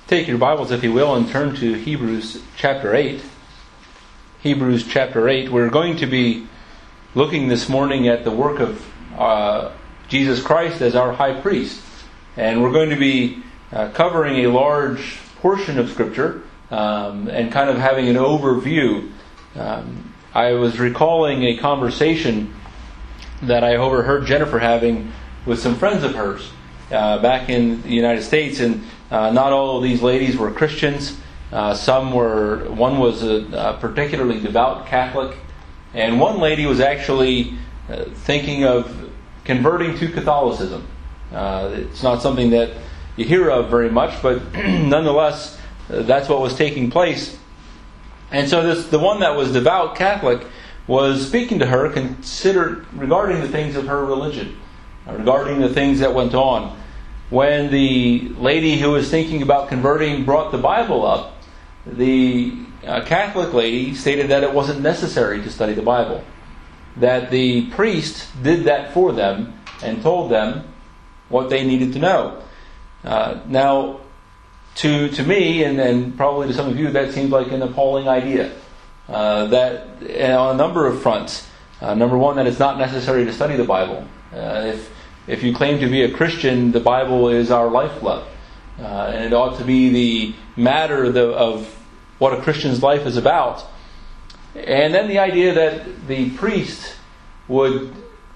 Take your Bibles, if you will, and turn to Hebrews chapter 8. Hebrews chapter 8. We're going to be looking this morning at the work of Jesus Christ as our high priest. And we're going to be covering a large portion of Scripture and kind of having an overview. I was recalling a conversation that I overheard Jennifer having with some friends of hers back in the United States, and not all of these ladies were Christians. One was a particularly devout Catholic, and one lady was actually thinking of converting to Catholicism. It's not something that you hear of very much, but nonetheless, that's what was taking place. And so the one that was devout Catholic was speaking to her regarding the things of her religion, regarding the things that went on. When the lady who was thinking about converting brought the Bible up, the Catholic lady stated that it wasn't necessary to study the Bible, that the priest did that for them and told them what they needed to know. Now, to me, and probably to some of you, that seems like an appalling idea. That on a number of fronts. Number one, that it's not necessary to study the Bible. If you claim to be a Christian, the Bible is our lifeblood. And it ought to be the matter of what a Christian's life is about. And then the idea that the priest would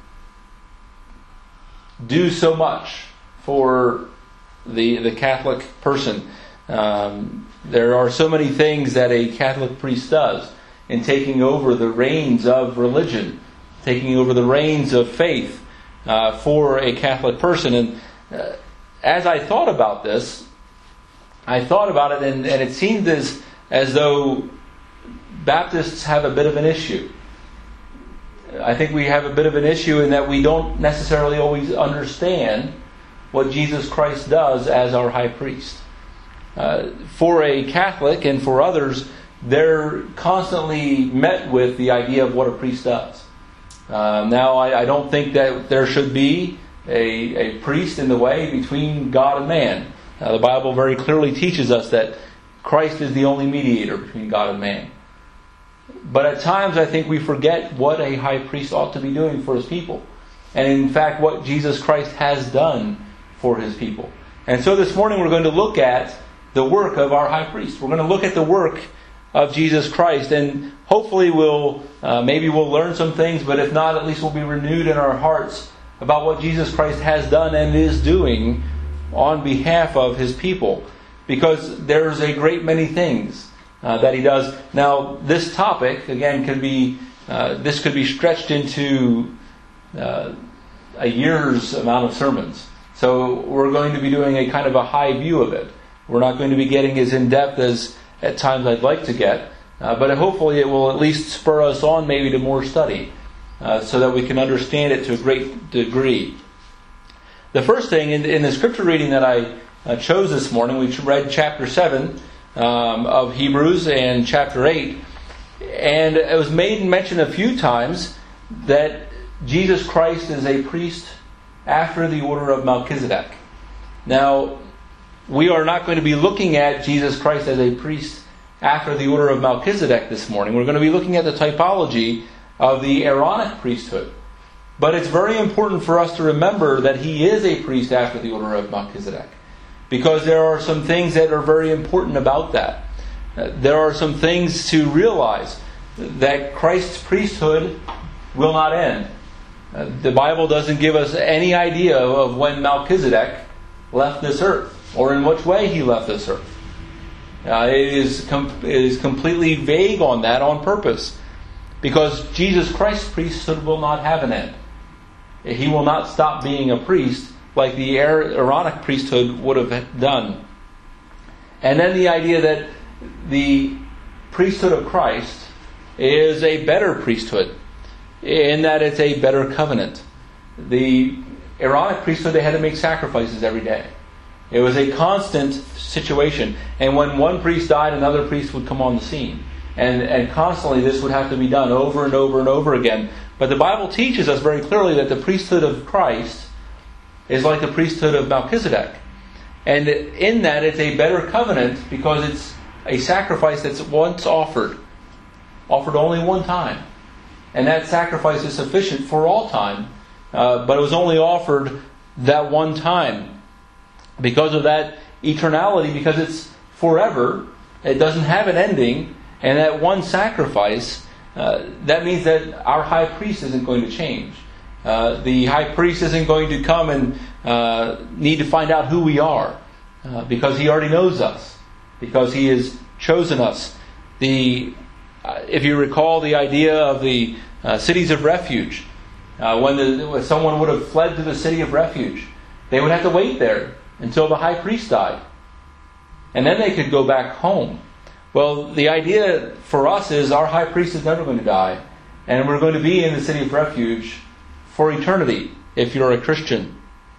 do so much for the Catholic person. There are so many things that a Catholic priest does in taking over the reins of religion, taking over the reins of faith for a Catholic person. And as I thought about this, I thought about it, and it seemed as though Baptists have a bit of an issue. I think we have a bit of an issue in that we don't necessarily always understand what Jesus Christ does as our high priest. For a Catholic and for others, they're constantly met with the idea of what a priest does. Now, I don't think that there should be a priest in the way between God and man. The Bible very clearly teaches us that Christ is the only mediator between God and man. But at times I think we forget what a high priest ought to be doing for his people. And in fact, what Jesus Christ has done for his people. And so this morning we're going to look at the work of our high priest. We're going to look at the work of Jesus Christ, and hopefully maybe we'll learn some things, but if not, at least we'll be renewed in our hearts about what Jesus Christ has done and is doing on behalf of his people. Because there's a great many things that he does. Now, this topic, again, could be stretched into a year's amount of sermons. So we're going to be doing a kind of a high view of it. We're not going to be getting as in-depth as at times I'd like to get. But hopefully it will at least spur us on maybe to more study so that we can understand it to a great degree. The first thing, in the scripture reading that I chose this morning, we read chapter 7 of Hebrews and chapter 8. And it was made mention a few times that Jesus Christ is a priest after the order of Melchizedek. Now, we are not going to be looking at Jesus Christ as a priest after the order of Melchizedek this morning. We're going to be looking at the typology of the Aaronic priesthood. But it's very important for us to remember that he is a priest after the order of Melchizedek, because there are some things that are very important about that. There are some things to realize that Christ's priesthood will not end. The Bible doesn't give us any idea of when Melchizedek left this earth, or in which way he left this earth. It is completely vague on that on purpose, because Jesus Christ's priesthood will not have an end. He will not stop being a priest like the Aaronic priesthood would have done. And then the idea that the priesthood of Christ is a better priesthood, in that it's a better covenant. The Aaronic priesthood, they had to make sacrifices every day. It was a constant situation. And when one priest died, another priest would come on the scene. And constantly this would have to be done over and over and over again. But the Bible teaches us very clearly that the priesthood of Christ is like the priesthood of Melchizedek. And in that, it's a better covenant because it's a sacrifice that's once offered only one time. And that sacrifice is sufficient for all time, but it was only offered that one time. Because of that eternality, because it's forever, it doesn't have an ending, and that one sacrifice, that means that our high priest isn't going to change. The high priest isn't going to come and need to find out who we are, because he already knows us, because he has chosen us. If you recall the idea of the cities of refuge, when someone would have fled to the city of refuge, they would have to wait there until the high priest died. And then they could go back home. Well, the idea for us is our high priest is never going to die. And we're going to be in the city of refuge for eternity, if you're a Christian.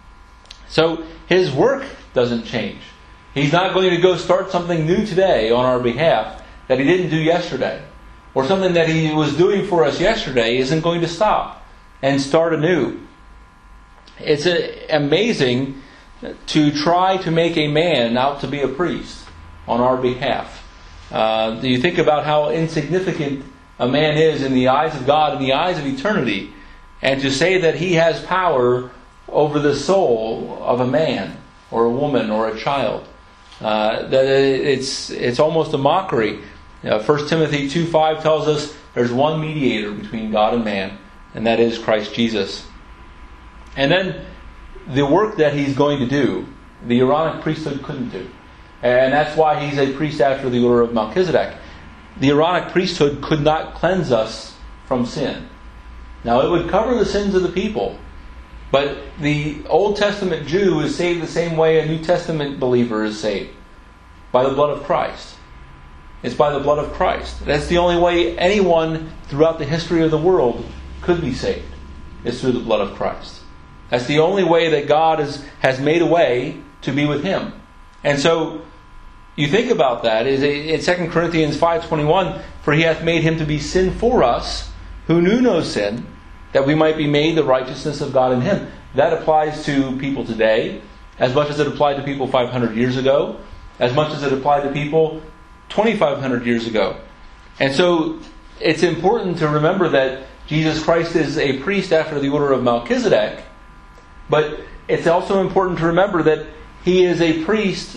So his work doesn't change. He's not going to go start something new today on our behalf that he didn't do yesterday. Or something that he was doing for us yesterday isn't going to stop and start anew. It's amazing to try to make a man out to be a priest on our behalf. Do you think about how insignificant a man is in the eyes of God, in the eyes of eternity, and to say that he has power over the soul of a man or a woman or a child? That it's almost a mockery. 1 Timothy 2:5 tells us there's one mediator between God and man, and that is Christ Jesus. And then the work that he's going to do, the Aaronic priesthood couldn't do. And that's why he's a priest after the order of Melchizedek. The Aaronic priesthood could not cleanse us from sin. Now, it would cover the sins of the people, but the Old Testament Jew is saved the same way a New Testament believer is saved, by the blood of Christ. It's by the blood of Christ. That's the only way anyone throughout the history of the world could be saved, is through the blood of Christ. That's the only way that God has made a way to be with Him. And so, you think about that, is in 2 Corinthians 5:21, for He hath made Him to be sin for us, who knew no sin, that we might be made the righteousness of God in Him. That applies to people today, as much as it applied to people 500 years ago, as much as it applied to people 2,500 years ago. And so, it's important to remember that Jesus Christ is a priest after the order of Melchizedek, but it's also important to remember that He is a priest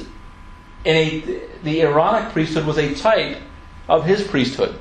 the Aaronic priesthood was a type of His priesthood.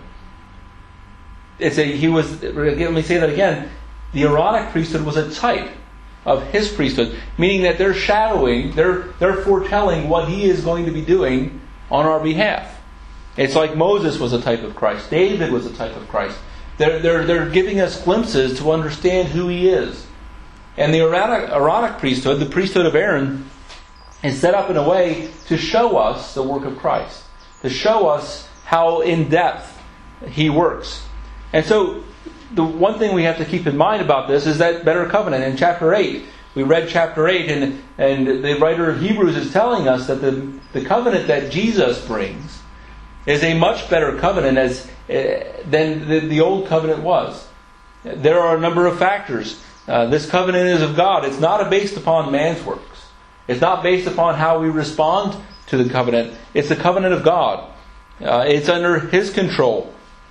Let me say that again. The Aaronic priesthood was a type of His priesthood, meaning that they're shadowing, they're foretelling what He is going to be doing on our behalf. It's like Moses was a type of Christ. David was a type of Christ. They're giving us glimpses to understand who He is. And the Aaronic priesthood, the priesthood of Aaron, is set up in a way to show us the work of Christ, to show us how in depth He works. And so, the one thing we have to keep in mind about this is that better covenant. In chapter 8, we read chapter 8, and the writer of Hebrews is telling us that the covenant that Jesus brings is a much better covenant than the old covenant was. There are a number of factors. This covenant is of God. It's not based upon man's works. It's not based upon how we respond to the covenant. It's the covenant of God. It's under His control.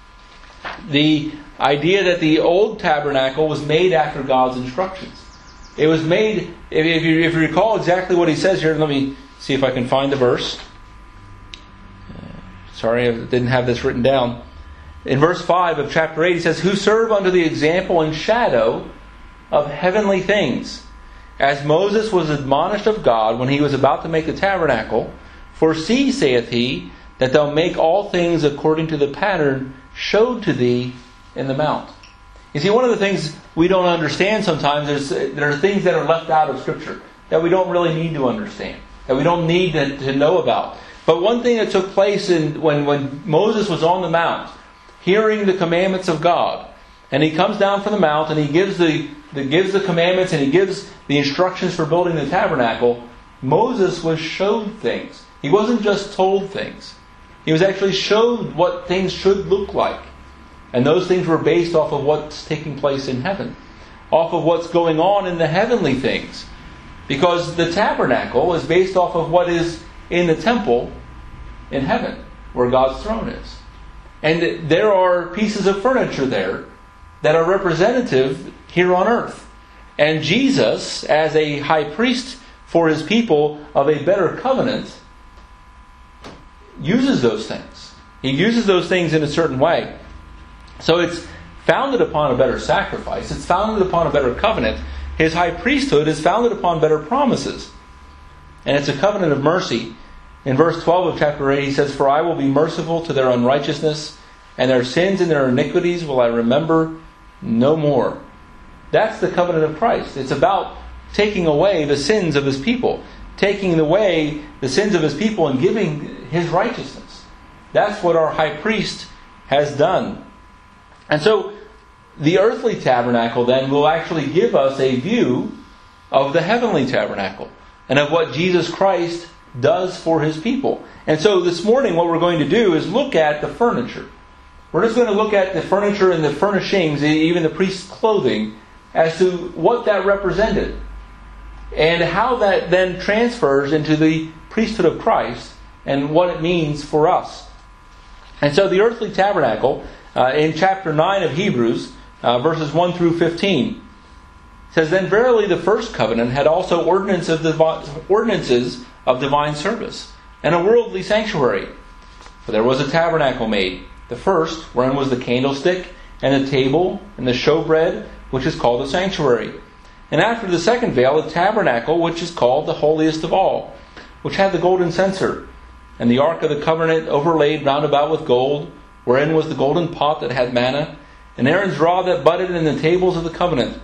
The idea that the old tabernacle was made after God's instructions. It was made, if you recall exactly what He says here, let me see if I can find the verse. Sorry, I didn't have this written down. In verse 5 of chapter 8, He says, who serve unto the example and shadow of heavenly things, as Moses was admonished of God when he was about to make the tabernacle. For see, saith He, that thou make all things according to the pattern showed to thee in the mount. You see, one of the things we don't understand sometimes is there are things that are left out of Scripture that we don't really need to understand, that we don't need to know about. But one thing that took place when Moses was on the mount, hearing the commandments of God, and he comes down from the mount and he gives the commandments and he gives the instructions for building the tabernacle, Moses was showed things. He wasn't just told things. He was actually showed what things should look like. And those things were based off of what's taking place in heaven, off of what's going on in the heavenly things. Because the tabernacle is based off of what is in the temple in heaven, where God's throne is. And there are pieces of furniture there that are representative here on earth. And Jesus, as a high priest for his people of a better covenant, uses those things. He uses those things in a certain way. So it's founded upon a better sacrifice. It's founded upon a better covenant. His high priesthood is founded upon better promises. And it's a covenant of mercy. In verse 12 of chapter 8, he says, "For I will be merciful to their unrighteousness, and their sins and their iniquities will I remember no more." That's the covenant of Christ. It's about taking away the sins of his people. Taking away the sins of his people and giving his righteousness. That's what our high priest has done. And so, the earthly tabernacle then will actually give us a view of the heavenly tabernacle and of what Jesus Christ does for his people. And so this morning what we're going to do is look at the furniture. We're just going to look at the furniture and the furnishings, even the priest's clothing, as to what that represented and how that then transfers into the priesthood of Christ and what it means for us. And so the earthly tabernacle, in chapter 9 of Hebrews, verses 1 through 15, says, "Then verily the first covenant had also ordinances of divine service, and a worldly sanctuary. For there was a tabernacle made, the first, wherein was the candlestick, and the table, and the showbread, which is called the sanctuary. And after the second veil, a tabernacle, which is called the holiest of all, which had the golden censer, and the ark of the covenant overlaid round about with gold, wherein was the golden pot that had manna, and Aaron's rod that budded in the tables of the covenant,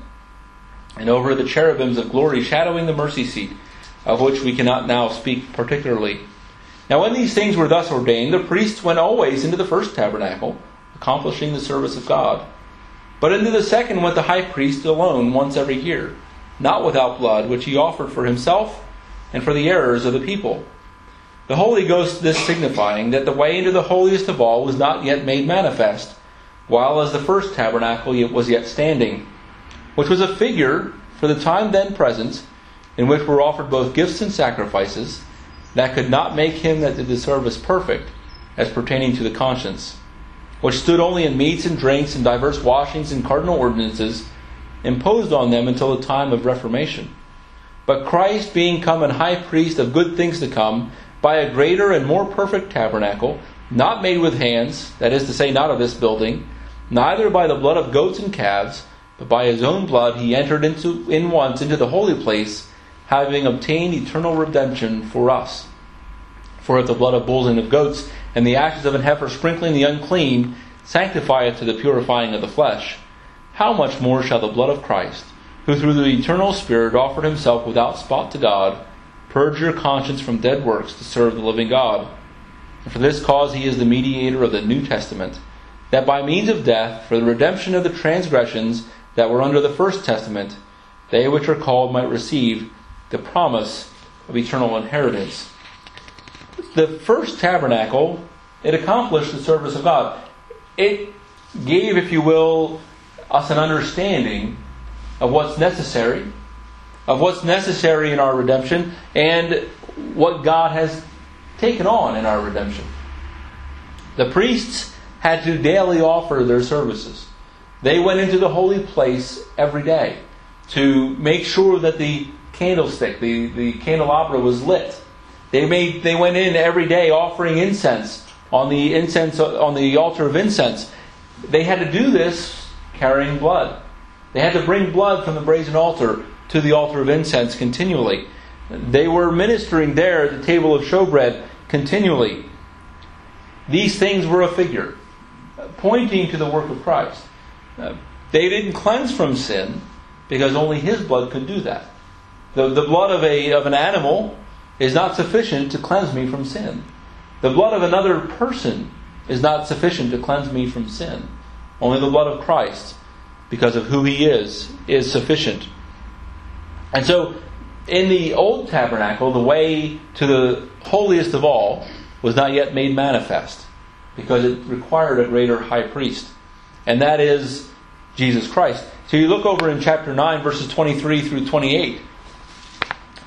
and over the cherubims of glory shadowing the mercy seat, of which we cannot now speak particularly. Now when these things were thus ordained, the priests went always into the first tabernacle, accomplishing the service of God. But into the second went the high priest alone once every year, not without blood, which he offered for himself and for the errors of the people. The Holy Ghost this signifying that the way into the holiest of all was not yet made manifest, while as the first tabernacle was yet standing, which was a figure for the time then present, in which were offered both gifts and sacrifices, that could not make him that did the service perfect, as pertaining to the conscience, which stood only in meats and drinks and diverse washings and cardinal ordinances, imposed on them until the time of Reformation. But Christ, being come an high priest of good things to come, by a greater and more perfect tabernacle, not made with hands, that is to say, not of this building, neither by the blood of goats and calves, but by his own blood he entered in once into the holy place, having obtained eternal redemption for us. For if the blood of bulls and of goats, and the ashes of an heifer sprinkling the unclean, sanctifieth to the purifying of the flesh, how much more shall the blood of Christ, who through the eternal Spirit offered himself without spot to God, purge your conscience from dead works to serve the living God? And for this cause he is the mediator of the New Testament, that by means of death, for the redemption of the transgressions that were under the first testament, they which are called might receive the promise of eternal inheritance. The first tabernacle, it accomplished the service of God. It gave, if you will, us an understanding of what's necessary in our redemption, and what God has taken on in our redemption. The priests had to daily offer their services. They went into the holy place every day to make sure that the candlestick, the candelabra was lit. They went in every day offering incense on the altar of incense. They had to do this carrying blood. They had to bring blood from the brazen altar to the altar of incense continually. They were ministering there at the table of showbread continually. These things were a figure, pointing to the work of Christ. They didn't cleanse from sin, because only His blood could do that. The blood of an animal is not sufficient to cleanse me from sin. The blood of another person is not sufficient to cleanse me from sin. Only the blood of Christ, because of who He is sufficient. And so, in the old tabernacle, the way to the holiest of all was not yet made manifest, because it required a greater high priest. And that is Jesus Christ. So you look over in chapter 9, verses 23 through 28.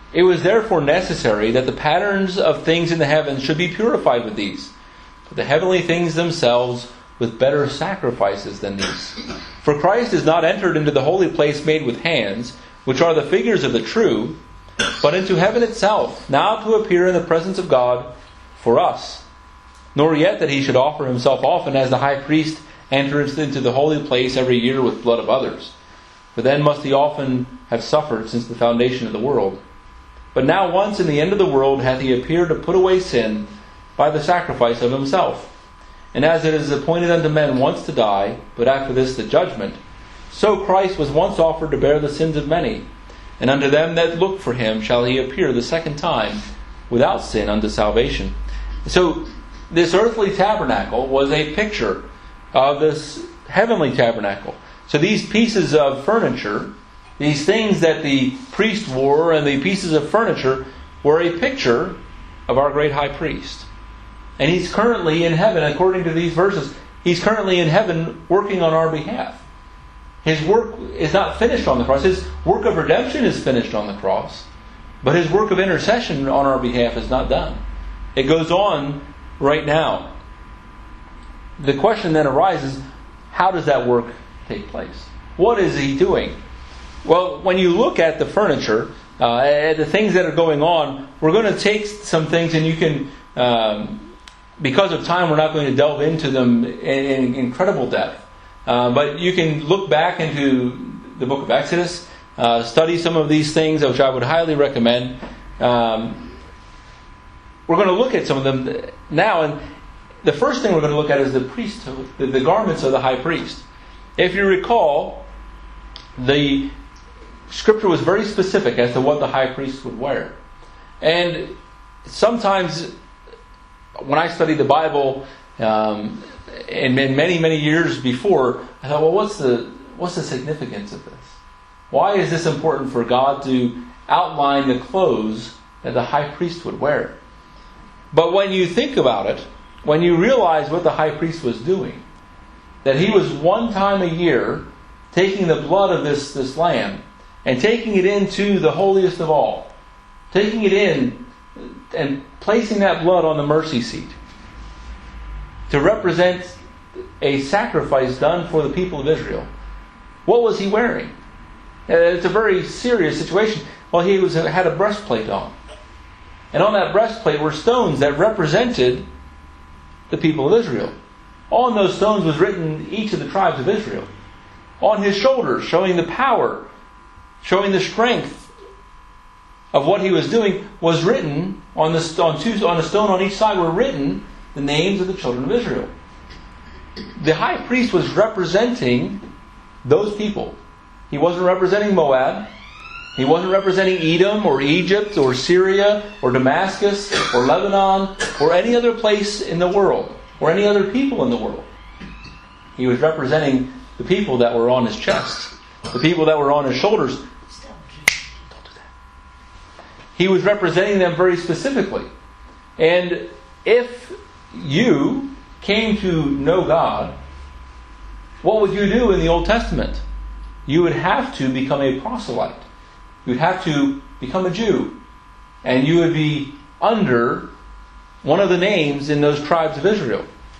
It was therefore necessary that the patterns of things in the heavens should be purified with these, but the heavenly things themselves with better sacrifices than these. For Christ is not entered into the holy place made with hands, which are the figures of the true, but into heaven itself, now to appear in the presence of God for us. Nor yet that he should offer himself often, as the high priest enters into the holy place every year with blood of others. For then must he often have suffered since the foundation of the world. But now once in the end of the world hath he appeared to put away sin by the sacrifice of himself. And as it is appointed unto men once to die, but after this the judgment, so Christ was once offered to bear the sins of many. And unto them that look for him shall he appear the second time without sin unto salvation. So this earthly tabernacle was a picture of this heavenly tabernacle. So these pieces of furniture, these things that the priest wore and the pieces of furniture were a picture of our great high priest. And he's currently in heaven, according to these verses. He's currently in heaven working on our behalf. His work is not finished on the cross. His work of redemption is finished on the cross. But his work of intercession on our behalf is not done. It goes on right now. The question then arises, how does that work take place? What is he doing? Well, when you look at the furniture, at the things that are going on, we're going to take some things and you can, because of time, we're not going to delve into them in incredible depth. But you can look back into the book of Exodus, study some of these things, which I would highly recommend. We're going to look at some of them now, and the first thing we're going to look at is the priesthood, the garments of the high priest. If you recall, the Scripture was very specific as to what the high priest would wear. And sometimes, when I studied the Bible, and many, many years before, I thought, well, what's the significance of this? Why is this important for God to outline the clothes that the high priest would wear? But when you think about it, when you realize what the high priest was doing, that he was one time a year taking the blood of this lamb and taking it into the holiest of all, taking it in and placing that blood on the mercy seat to represent a sacrifice done for the people of Israel. What was he wearing? It's a very serious situation. Well, he had a breastplate on. And on that breastplate were stones that represented the people of Israel. On those stones was written each of the tribes of Israel. On his shoulders, showing the power, showing the strength of what he was doing, was written on a stone on each side were written the names of the children of Israel. The high priest was representing those people. He wasn't representing Moab. He wasn't representing Edom or Egypt or Syria or Damascus or Lebanon or any other place in the world or any other people in the world. He was representing the people that were on his chest, the people that were on his shoulders. Don't do that. He was representing them very specifically. And if you came to know God, what would you do in the Old Testament? You would have to become a proselyte. You would have to become a Jew. And you would be under one of the names in those tribes of Israel.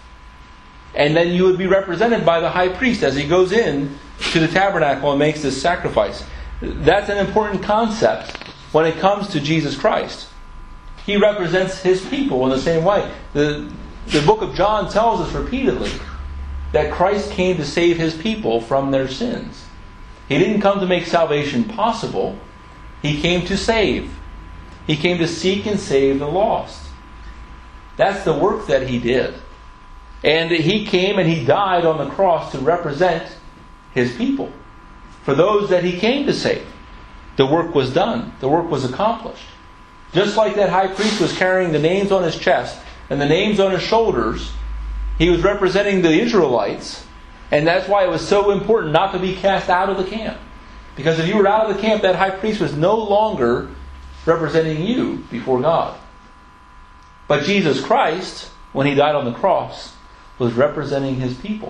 And then you would be represented by the high priest as he goes in to the tabernacle and makes this sacrifice. That's an important concept when it comes to Jesus Christ. He represents his people in the same way. The book of John tells us repeatedly that Christ came to save his people from their sins. He didn't come to make salvation possible. He came to save. He came to seek and save the lost. That's the work that he did. And he came and he died on the cross to represent his people. For those that he came to save, the work was done. The work was accomplished. Just like that high priest was carrying the names on his chest and the names on his shoulders, he was representing the Israelites. And that's why it was so important not to be cast out of the camp. Because if you were out of the camp, that high priest was no longer representing you before God. But Jesus Christ, when he died on the cross, was representing his people.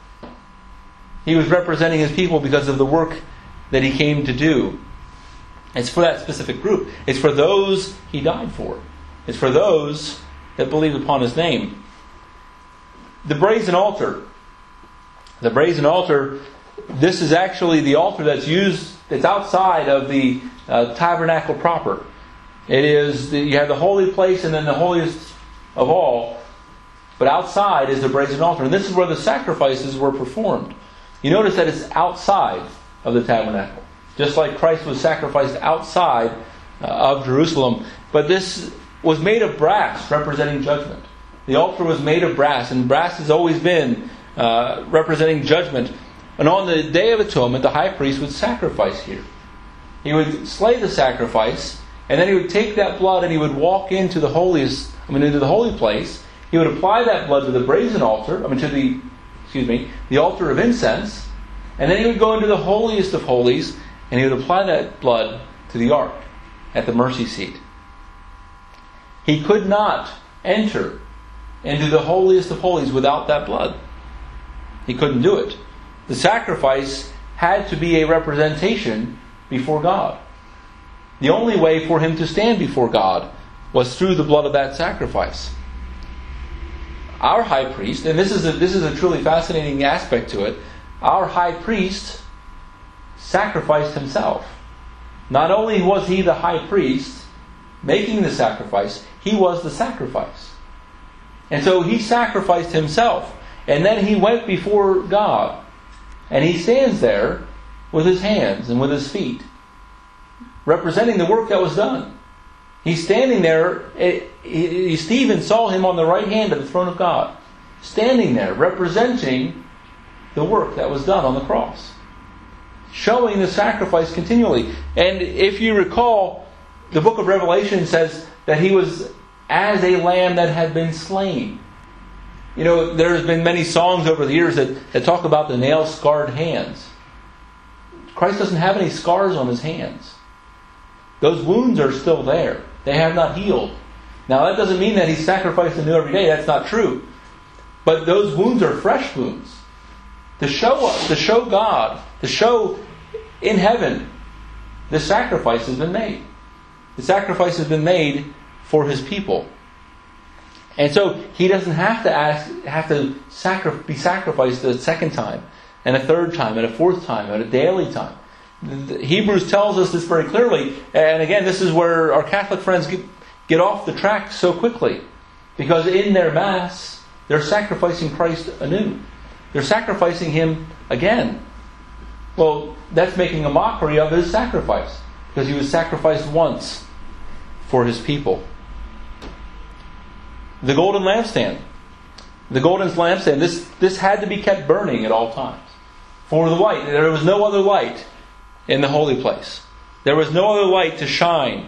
He was representing his people because of the work that he came to do. It's for that specific group. It's for those He died for. It's for those that believe upon His name. The brazen altar. The brazen altar, this is actually the altar that's used, that's outside of the tabernacle proper. It is, you have the holy place and then the holiest of all. But outside is the brazen altar. And this is where the sacrifices were performed. You notice that it's outside of the tabernacle. Just like Christ was sacrificed outside of Jerusalem. But this was made of brass, representing judgment. The altar was made of brass, and brass has always been representing judgment. And on the Day of Atonement, the high priest would sacrifice here. He would slay the sacrifice, and then he would take that blood and he would walk into the into the holy place. He would apply that blood to the brazen altar, the altar of incense, and then he would go into the holiest of holies, and he would apply that blood to the ark at the mercy seat. He could not enter into the holiest of holies without that blood. He couldn't do it. The sacrifice had to be a representation before God. The only way for him to stand before God was through the blood of that sacrifice. Our high priest, and this is a truly fascinating aspect to it, our high priest sacrificed himself. Not only was he the high priest making the sacrifice, he was the sacrifice. And so he sacrificed himself. And then he went before God. And he stands there with his hands and with his feet, representing the work that was done. He's standing there. Stephen saw him on the right hand of the throne of God, standing there, representing the work that was done on the cross, showing the sacrifice continually. And if you recall, the book of Revelation says that he was as a lamb that had been slain. You know, there's been many songs over the years that talk about the nail-scarred hands. Christ doesn't have any scars on his hands. Those wounds are still there. They have not healed. Now, that doesn't mean that he's sacrificed anew every day. That's not true. But those wounds are fresh wounds. To show us, to show God, to show in heaven, the sacrifice has been made. The sacrifice has been made for his people. And so he doesn't have to be sacrificed a second time, and a third time, and a fourth time, and a daily time. Hebrews tells us this very clearly. And again, this is where our Catholic friends get off the track so quickly. Because in their Mass, they're sacrificing Christ anew. They're sacrificing him again. Well, that's making a mockery of his sacrifice. Because he was sacrificed once for his people. The golden lampstand. The golden lampstand, this had to be kept burning at all times. For the light. There was no other light in the holy place. There was no other light to shine.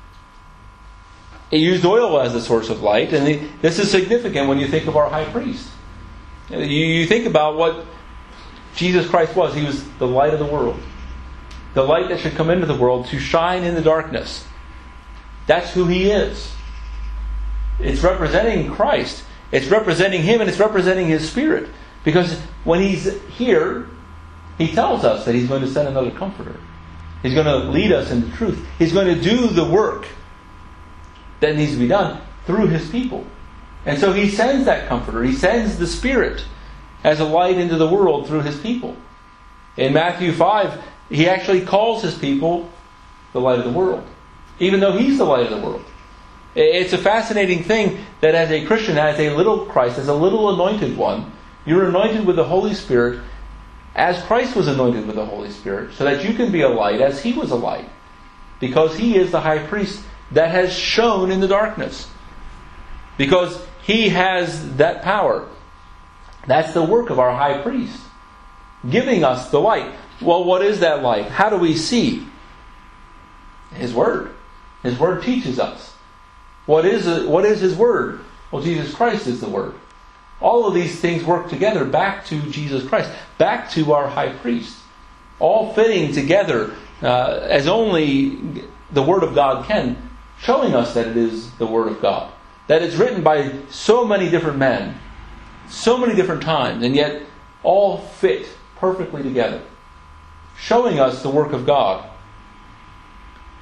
It used oil as the source of light, and this is significant when you think of our high priest. You think about what Jesus Christ was. He was the light of the world. The light that should come into the world to shine in the darkness. That's who he is. It's representing Christ. It's representing him, and it's representing his Spirit. Because when he's here, he tells us that he's going to send another comforter. He's going to lead us into truth. He's going to do the work that needs to be done through his people. And so he sends that comforter. He sends the Spirit as a light into the world through his people. In Matthew 5, he actually calls his people the light of the world, even though he's the light of the world. It's a fascinating thing that as a Christian, as a little Christ, as a little anointed one, you're anointed with the Holy Spirit as Christ was anointed with the Holy Spirit, so that you can be a light as he was a light. Because he is the high priest that has shone in the darkness. Because he has that power. That's the work of our high priest, giving us the light. Well, what is that light? How do we see? His Word. His Word teaches us. What is his Word? Well, Jesus Christ is the Word. All of these things work together back to Jesus Christ, back to our high priest, all fitting together as only the Word of God can, showing us that it is the Word of God, that it's written by so many different men, so many different times, and yet all fit perfectly together, showing us the work of God.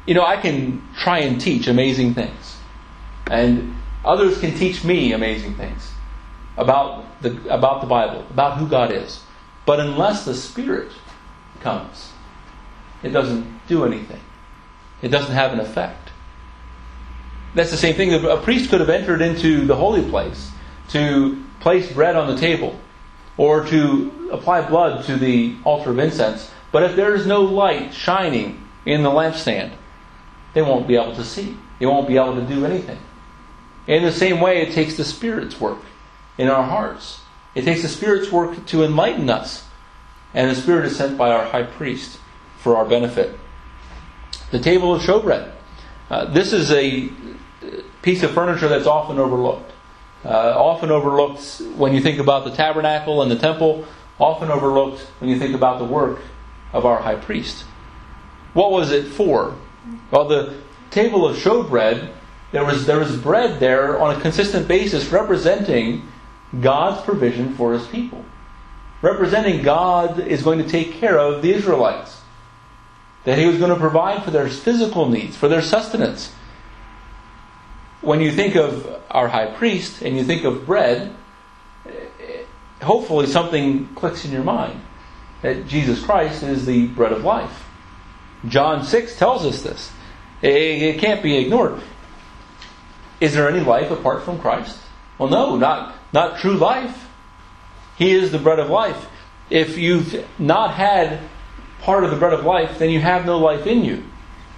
I can try and teach amazing things. And others can teach me amazing things about the Bible, about who God is. But unless the Spirit comes, it doesn't do anything. It doesn't have an effect. That's the same thing. A priest could have entered into the holy place to place bread on the table or to apply blood to the altar of incense. But if there is no light shining in the lampstand, they won't be able to see. They won't be able to do anything. In the same way, it takes the Spirit's work in our hearts. It takes the Spirit's work to enlighten us. And the Spirit is sent by our high priest for our benefit. The table of showbread. This is a piece of furniture that's often overlooked. Often overlooked when you think about the tabernacle and the temple. Often overlooked when you think about the work of our high priest. What was it for? Well, the table of showbread, there was bread there on a consistent basis representing God's provision for His people. Representing God is going to take care of the Israelites. That He was going to provide for their physical needs, for their sustenance. When you think of our high priest and you think of bread, hopefully something clicks in your mind. That Jesus Christ is the bread of life. John 6 tells us this. It can't be ignored. Is there any life apart from Christ? Well, no, not true life. He is the bread of life. If you've not had part of the bread of life, then you have no life in you.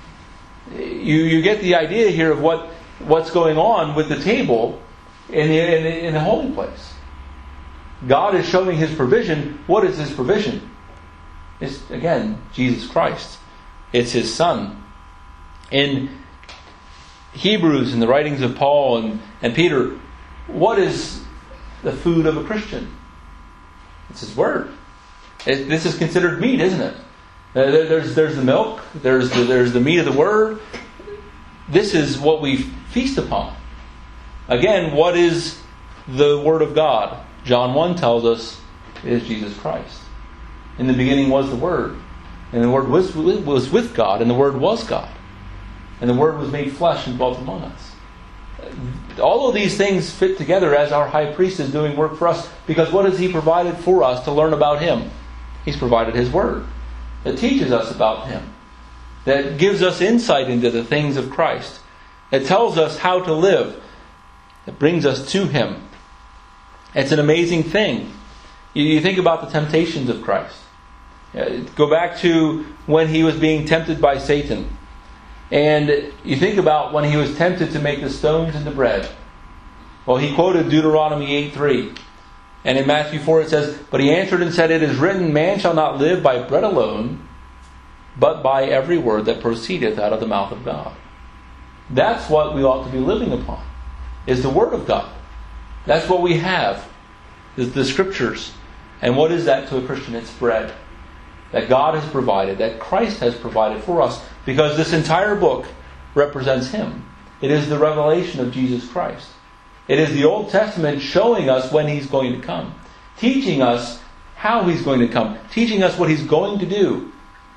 You get the idea here of what's going on with the table in the holy place. God is showing His provision. What is His provision? It's, again, Jesus Christ. It's His Son. In Hebrews, in the writings of Paul and Peter, what is the food of a Christian? It's His Word. This is considered meat, isn't it? There's the milk. There's the meat of the Word. This is what we feast upon. Again, what is the Word of God? John 1 tells us it is Jesus Christ. In the beginning was the Word. And the Word was with God. And the Word was God. And the Word was made flesh and dwelt among us. All of these things fit together as our high priest is doing work for us. Because what has He provided for us to learn about Him? He's provided His Word that teaches us about Him. That gives us insight into the things of Christ. That tells us how to live. That brings us to Him. It's an amazing thing. You think about the temptations of Christ. Go back to when He was being tempted by Satan. And you think about when He was tempted to make the stones into bread. Well, He quoted Deuteronomy 8:3. And in Matthew 4 it says, "But He answered and said, It is written, Man shall not live by bread alone, but by every word that proceedeth out of the mouth of God." That's what we ought to be living upon, is the Word of God. That's what we have, is the Scriptures. And what is that to a Christian? It's bread that God has provided, that Christ has provided for us, because this entire book represents Him. It is the revelation of Jesus Christ. It is the Old Testament showing us when He's going to come, teaching us how He's going to come, teaching us what He's going to do.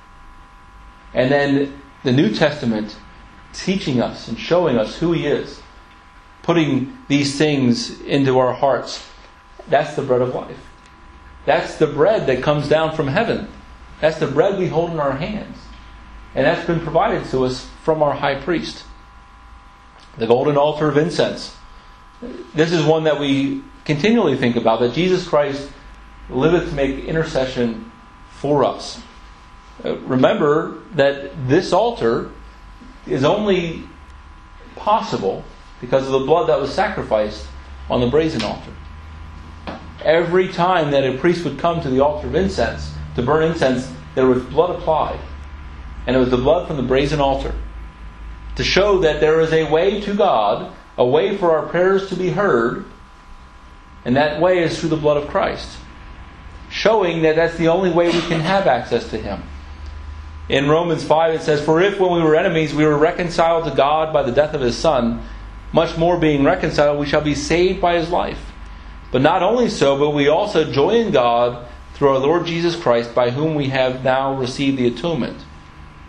And then the New Testament teaching us and showing us who He is, putting these things into our hearts. That's the bread of life. That's the bread that comes down from heaven. That's the bread we hold in our hands. And that's been provided to us from our high priest. The golden altar of incense. This is one that we continually think about, that Jesus Christ liveth to make intercession for us. Remember that this altar is only possible because of the blood that was sacrificed on the brazen altar. Every time that a priest would come to the altar of incense to burn incense, there was blood applied. And it was the blood from the brazen altar to show that there is a way to God, a way for our prayers to be heard, and that way is through the blood of Christ. Showing that that's the only way we can have access to Him. In Romans 5 it says, "For if when we were enemies we were reconciled to God by the death of His Son, much more being reconciled we shall be saved by His life. But not only so, but we also joy in God through our Lord Jesus Christ, by whom we have now received the atonement."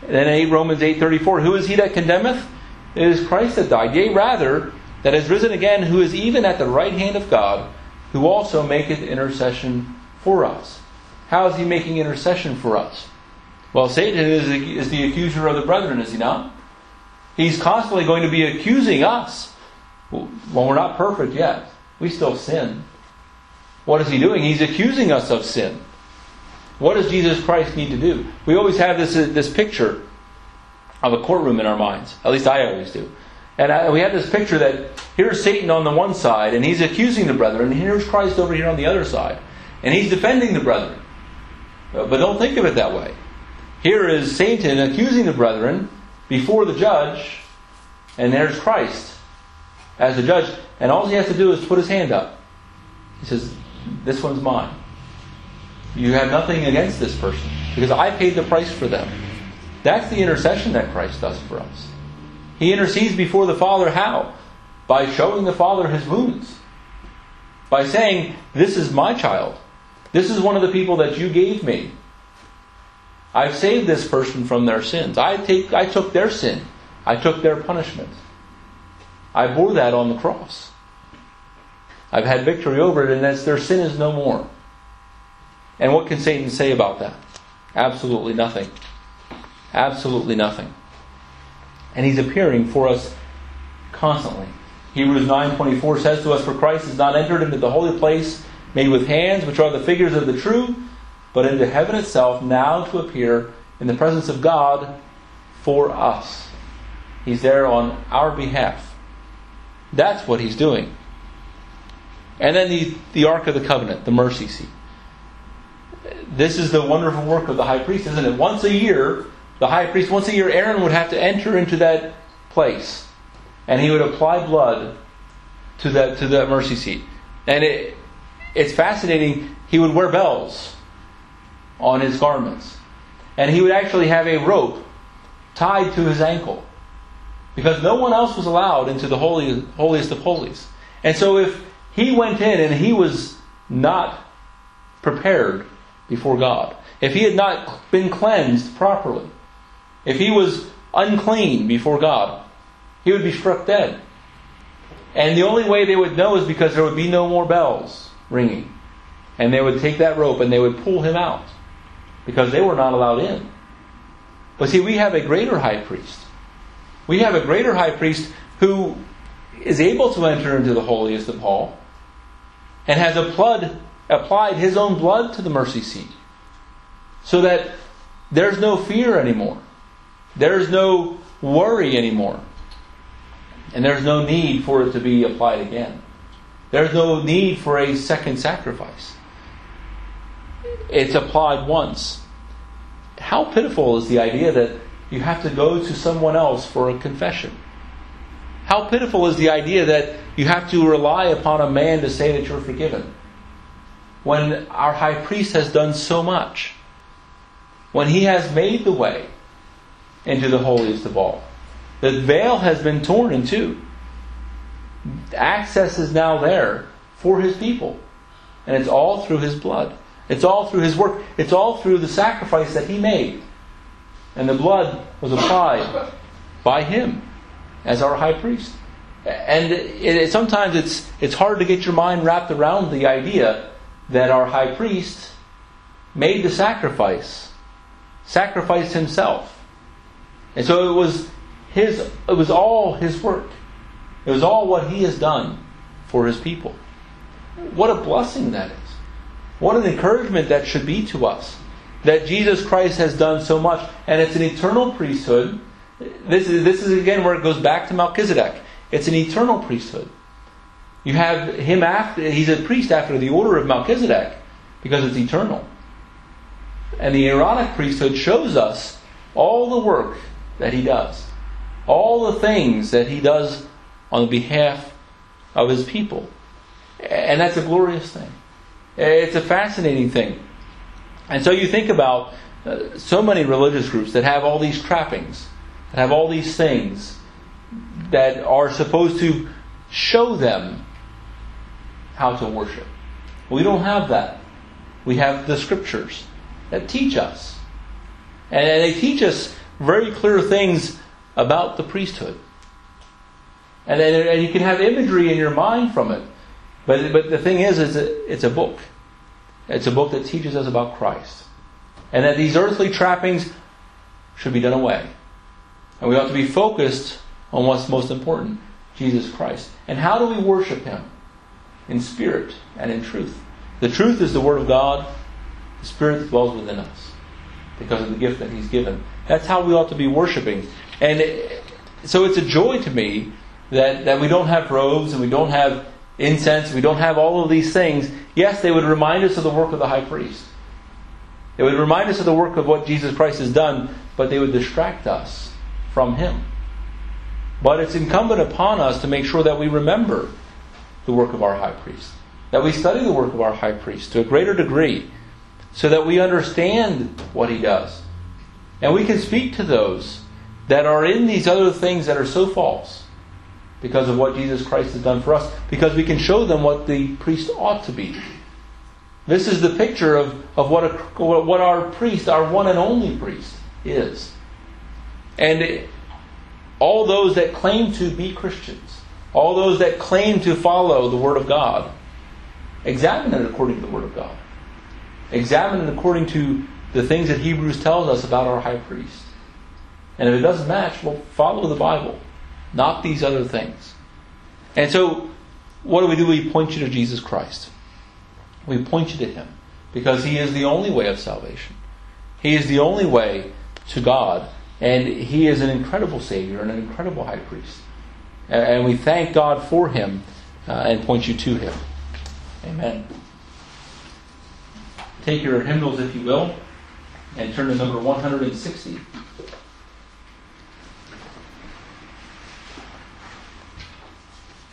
And then Romans 8:34, who is he that condemneth? It is Christ that died, yea rather, that is risen again, who is even at the right hand of God, who also maketh intercession for us. How is he making intercession for us? Well, Satan is the accuser of the brethren, is he not? He's constantly going to be accusing us. Well, we're not perfect yet. We still sin. What is he doing? He's accusing us of sin. What does Jesus Christ need to do? We always have this picture of a courtroom in our minds. At least I always do. And we have this picture that here's Satan on the one side, and he's accusing the brethren, and here's Christ over here on the other side. And he's defending the brethren. But don't think of it that way. Here is Satan accusing the brethren before the judge, and there's Christ as the judge. And all he has to do is put his hand up. He says, this one's mine. You have nothing against this person, because I paid the price for them. That's the intercession that Christ does for us. He intercedes before the Father how? By showing the Father his wounds. By saying, this is my child. This is one of the people that you gave me. I've saved this person from their sins. I took their sin. I took their punishment. I bore that on the cross. I've had victory over it, and their sin is no more. And what can Satan say about that? Absolutely nothing. Absolutely nothing. And he's appearing for us constantly. Hebrews 9:24 says to us, for Christ is not entered into the holy place made with hands, which are the figures of the true, but into heaven itself, now to appear in the presence of God for us. He's there on our behalf. That's what he's doing. And then the Ark of the Covenant, the mercy seat. This is the wonderful work of the high priest, isn't it? Once a year, Aaron would have to enter into that place. And he would apply blood to that mercy seat. And it's fascinating. He would wear bells on his garments. And he would actually have a rope tied to his ankle. Because no one else was allowed into the holiest of holies. And so if he went in and he was not prepared before God, if he had not been cleansed properly, if he was unclean before God, he would be struck dead. And the only way they would know is because there would be no more bells ringing. And they would take that rope and they would pull him out, because they were not allowed in. But see, we have a greater high priest. We have a greater high priest who is able to enter into the holiest of all and has applied his own blood to the mercy seat, so that there's no fear anymore. There's no worry anymore. And there's no need for it to be applied again. There's no need for a second sacrifice. It's applied once. How pitiful is the idea that you have to go to someone else for a confession? How pitiful is the idea that you have to rely upon a man to say that you're forgiven, when our high priest has done so much, when he has made the way into the holiest of all. The veil has been torn in two. Access is now there for his people. And it's all through his blood. It's all through his work. It's all through the sacrifice that he made. And the blood was applied by him as our high priest. And sometimes it's hard to get your mind wrapped around the idea that our high priest made the sacrificed himself. And so it was all his work. It was all what he has done for his people. What a blessing that is. What an encouragement that should be to us, that Jesus Christ has done so much. And it's an eternal priesthood. This is again where it goes back to Melchizedek. It's an eternal priesthood. You have him he's a priest after the order of Melchizedek, because it's eternal. And the Aaronic priesthood shows us all the work that he does. All the things that he does on behalf of his people. And that's a glorious thing. It's a fascinating thing. And so you think about so many religious groups that have all these trappings, that have all these things that are supposed to show them how to worship. We don't have that. We have the Scriptures that teach us. And they teach us very clear things about the priesthood. And you can have imagery in your mind from it. But the thing is it's a book. It's a book that teaches us about Christ. And that these earthly trappings should be done away. And we ought to be focused on what's most important, Jesus Christ. And how do we worship Him? In spirit and in truth. The truth is the Word of God. The Spirit that dwells within us because of the gift that He's given. That's how we ought to be worshiping. And so it's a joy to me that we don't have robes and we don't have incense, we don't have all of these things. Yes, they would remind us of the work of the high priest. They would remind us of the work of what Jesus Christ has done, but they would distract us from Him. But it's incumbent upon us to make sure that we remember the work of our high priest. That we study the work of our high priest to a greater degree so that we understand what he does. And we can speak to those that are in these other things that are so false because of what Jesus Christ has done for us, because we can show them what the priest ought to be. This is the picture of what our priest, our one and only priest, is. And all those that claim to be Christians, all those that claim to follow the Word of God, examine it according to the Word of God. Examine it according to the things that Hebrews tells us about our high priest. And if it doesn't match, well, follow the Bible, not these other things. And so, what do? We point you to Jesus Christ. We point you to Him because He is the only way of salvation. He is the only way to God, and He is an incredible Savior and an incredible high priest. And we thank God for Him and point you to Him. Amen. Take your hymnals, if you will, and turn to number 160.